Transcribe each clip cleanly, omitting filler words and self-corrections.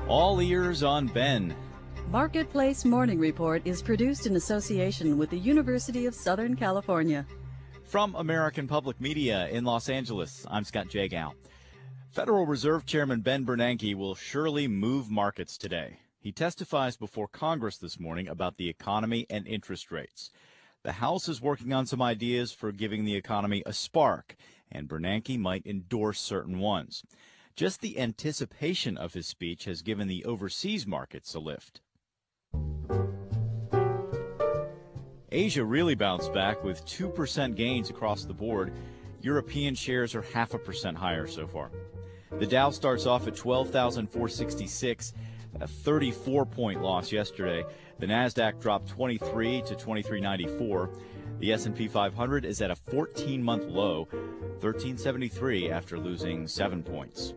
All ears on Ben. Marketplace Morning Report is produced in association with the University of Southern California. From American Public Media in Los Angeles, I'm Scott Jagow. Federal Reserve Chairman Ben Bernanke will surely move markets today. He testifies before Congress this morning about the economy and interest rates. The House is working on some ideas for giving the economy a spark, and Bernanke might endorse certain ones. Just the anticipation of his speech has given the overseas markets a lift. Asia really bounced back with 2% gains across the board. European shares are 0.5% higher so far. The Dow starts off at 12,466, a 34-point loss yesterday. The Nasdaq dropped 23 to 2394. The S&P 500 is at a 14-month low, 1373 after losing 7 points.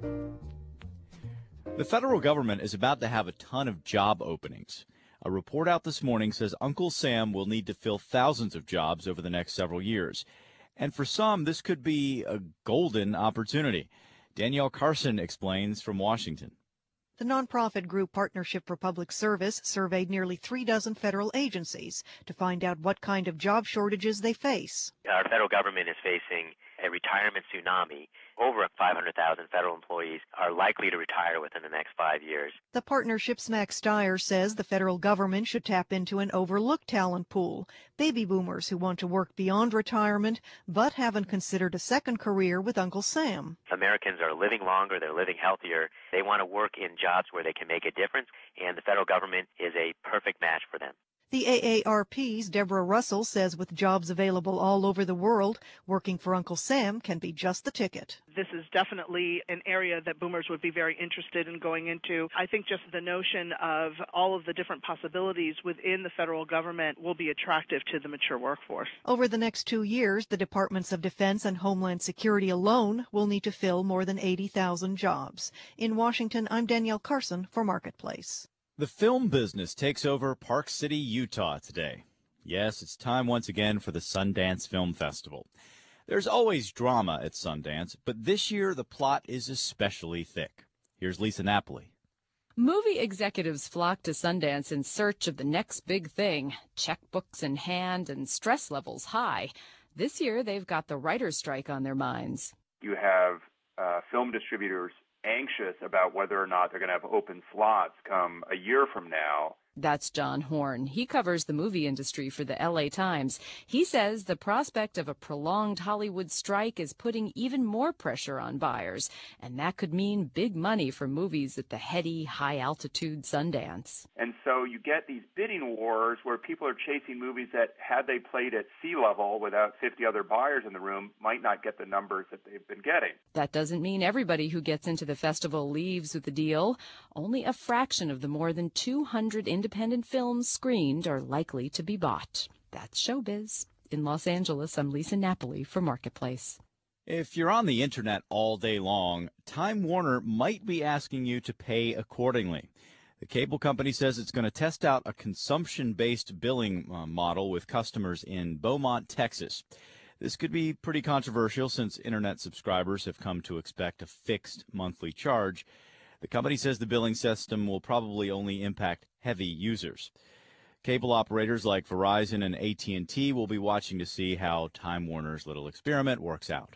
The federal government is about to have a ton of job openings. A report out this morning says Uncle Sam will need to fill thousands of jobs over the next several years. And for some, this could be a golden opportunity. Danielle Carson explains from Washington. The nonprofit group Partnership for Public Service surveyed nearly 36 federal agencies to find out what kind of job shortages they face. Our federal government is facing a retirement tsunami. Over 500,000 federal employees are likely to retire within the next 5 years. The partnership's Max Steyer says the federal government should tap into an overlooked talent pool, baby boomers who want to work beyond retirement but haven't considered a second career with Uncle Sam. Americans are living longer, they're living healthier, they want to work in jobs where they can make a difference, and the federal government is a perfect match for them. The AARP's Deborah Russell says with jobs available all over the world, working for Uncle Sam can be just the ticket. This is definitely an area that boomers would be very interested in going into. I think just the notion of all of the different possibilities within the federal government will be attractive to the mature workforce. Over the next 2 years, the Departments of Defense and Homeland Security alone will need to fill more than 80,000 jobs. In Washington, I'm Danielle Carson for Marketplace. The film business takes over Park City, Utah today. Yes, it's time once again for the Sundance Film Festival. There's always drama at Sundance, but this year the plot is especially thick. Here's Lisa Napoli. Movie executives flock to Sundance in search of the next big thing, checkbooks in hand and stress levels high. This year they've got the writer's strike on their minds. You have film distributors anxious about whether or not they're going to have open slots come a year from now. That's John Horn. He covers the movie industry for the LA Times. He says the prospect of a prolonged Hollywood strike is putting even more pressure on buyers, and that could mean big money for movies at the heady, high-altitude Sundance. And so you get these bidding wars where people are chasing movies that, had they played at sea level without 50 other buyers in the room, might not get the numbers that they've been getting. That doesn't mean everybody who gets into the festival leaves with the deal. Only a fraction of the more than 200 independent films screened are likely to be bought. That's showbiz. In Los Angeles, I'm Lisa Napoli for Marketplace. If you're on the internet all day long, Time Warner might be asking you to pay accordingly. The cable company says it's going to test out a consumption-based billing model with customers in Beaumont, Texas. This could be pretty controversial since internet subscribers have come to expect a fixed monthly charge. The company says the billing system will probably only impact heavy users. Cable operators like Verizon and AT&T will be watching to see how Time Warner's little experiment works out.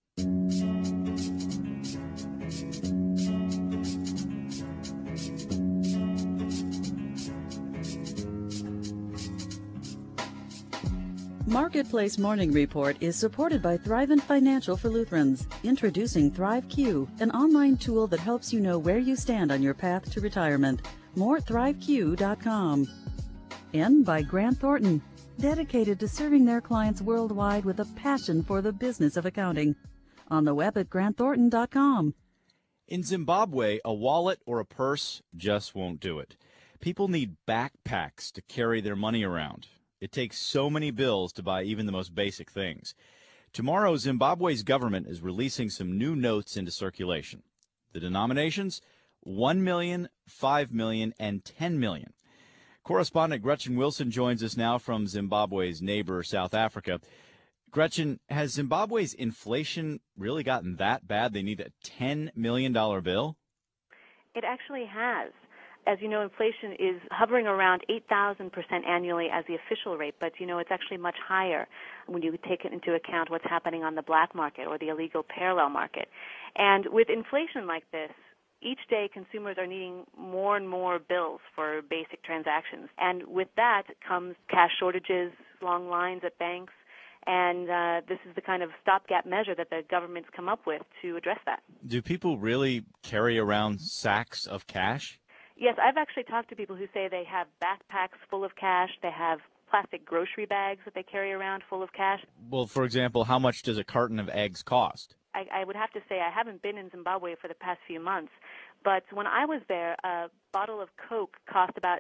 Marketplace Morning Report is supported by Thrivent Financial for Lutherans. Introducing ThriveQ, an online tool that helps you know where you stand on your path to retirement. More at ThriveQ.com. And by Grant Thornton, dedicated to serving their clients worldwide with a passion for the business of accounting. On the web at GrantThornton.com. In Zimbabwe, a wallet or a purse just won't do it. People need backpacks to carry their money around. It takes so many bills to buy even the most basic things. Tomorrow, Zimbabwe's government is releasing some new notes into circulation. The denominations, 1 million, 5 million, and 10 million. Correspondent Gretchen Wilson joins us now from Zimbabwe's neighbor, South Africa. Gretchen, has Zimbabwe's inflation really gotten that bad they need a $10 million bill? It actually has. As you know, inflation is hovering around 8,000% annually as the official rate, but it's actually much higher when you take into account what's happening on the black market or the illegal parallel market. And with inflation like this, each day consumers are needing more and more bills for basic transactions. And with that comes cash shortages, long lines at banks, and this is the kind of stopgap measure that the government's come up with to address that. Do people really carry around sacks of cash? Yes, I've actually talked to people who say they have backpacks full of cash, they have plastic grocery bags that they carry around full of cash. Well, for example, how much does a carton of eggs cost? I would have to say I haven't been in Zimbabwe for the past few months, but when I was there, a bottle of Coke cost about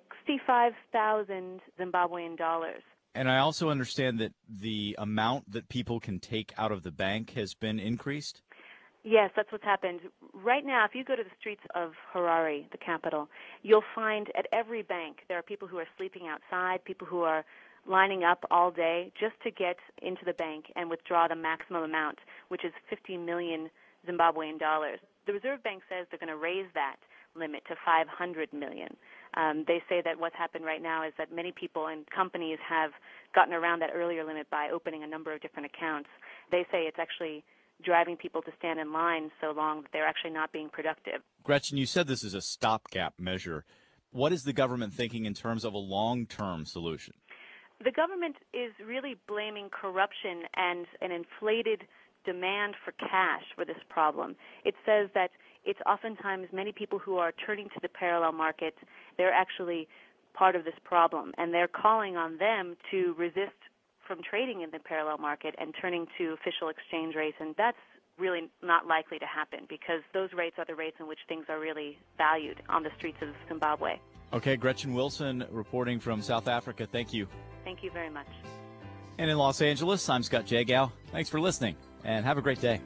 65,000 Zimbabwean dollars. And I also understand that the amount that people can take out of the bank has been increased? Yes, that's what's happened. Right now, if you go to the streets of Harare, the capital, you'll find at every bank there are people who are sleeping outside, people who are lining up all day just to get into the bank and withdraw the maximum amount, which is 50 million Zimbabwean dollars. The Reserve Bank says they're going to raise that limit to 500 million. They say that what's happened right now is that many people and companies have gotten around that earlier limit by opening a number of different accounts. They say it's actually driving people to stand in line so long that they're actually not being productive. Gretchen, you said this is a stopgap measure. What is the government thinking in terms of a long-term solution? The government is really blaming corruption and an inflated demand for cash for this problem. It says that it's oftentimes many people who are turning to the parallel market, they're actually part of this problem, and they're calling on them to resist from trading in the parallel market and turning to official exchange rates, and that's really not likely to happen because those rates are the rates in which things are really valued on the streets of Zimbabwe. Okay, Gretchen Wilson reporting from South Africa. Thank you. Thank you very much. And in Los Angeles, I'm Scott Jagow. Thanks for listening, and have a great day.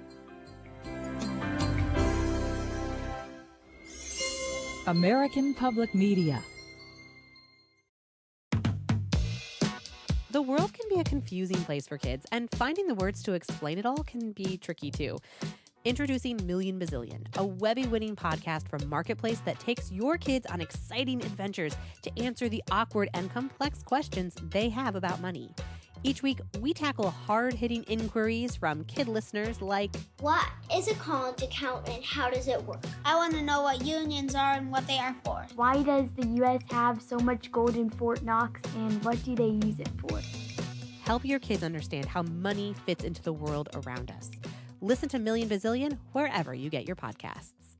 American Public Media. The world can be a confusing place for kids, and finding the words to explain it all can be tricky too. Introducing Million Bazillion, a Webby-winning podcast from Marketplace that takes your kids on exciting adventures to answer the awkward and complex questions they have about money. Each week, we tackle hard-hitting inquiries from kid listeners like, what is a college account and how does it work? I want to know what unions are and what they are for. Why does the U.S. have so much gold in Fort Knox and what do they use it for? Help your kids understand how money fits into the world around us. Listen to Million Bazillion wherever you get your podcasts.